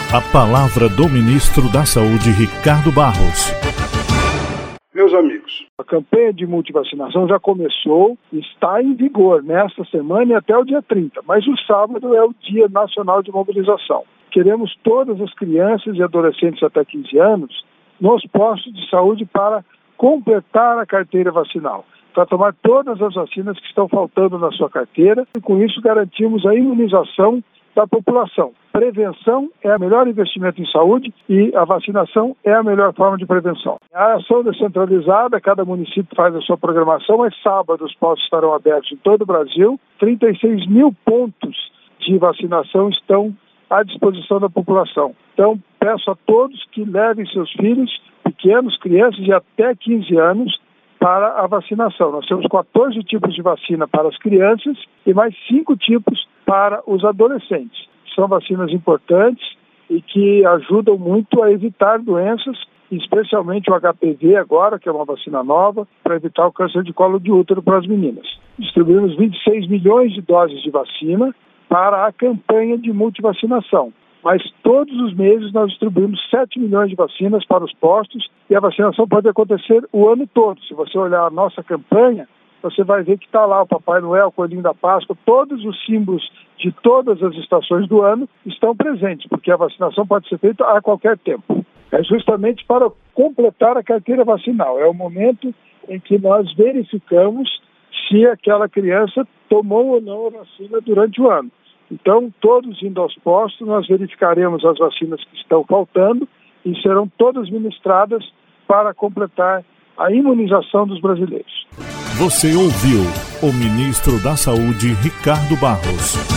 A palavra do ministro da Saúde, Ricardo Barros. Meus amigos, a campanha de multivacinação já começou, está em vigor nesta semana e até o dia 30, mas o sábado é o Dia Nacional de Mobilização. Queremos todas as crianças e adolescentes até 15 anos nos postos de saúde para completar a carteira vacinal, para tomar todas as vacinas que estão faltando na sua carteira e com isso garantimos a imunização da população. Prevenção é o melhor investimento em saúde e a vacinação é a melhor forma de prevenção. A ação descentralizada, cada município faz a sua programação, mas sábado os postos estarão abertos em todo o Brasil. 36 mil pontos de vacinação estão à disposição da população. Então, peço a todos que levem seus filhos, pequenos, crianças de até 15 anos, para a vacinação. Nós temos 14 tipos de vacina para as crianças e mais 5 tipos para os adolescentes. São vacinas importantes e que ajudam muito a evitar doenças, especialmente o HPV agora, que é uma vacina nova, para evitar o câncer de colo de útero para as meninas. Distribuímos 26 milhões de doses de vacina para a campanha de multivacinação. Mas todos os meses nós distribuímos 7 milhões de vacinas para os postos e a vacinação pode acontecer o ano todo. Se você olhar a nossa campanha, você vai ver que está lá o Papai Noel, o Coelhinho da Páscoa, todos os símbolos de todas as estações do ano estão presentes, porque a vacinação pode ser feita a qualquer tempo. É justamente para completar a carteira vacinal. É o momento em que nós verificamos se aquela criança tomou ou não a vacina durante o ano. Então, todos indo aos postos, nós verificaremos as vacinas que estão faltando e serão todas ministradas para completar a imunização dos brasileiros. Você ouviu o ministro da Saúde, Ricardo Barros.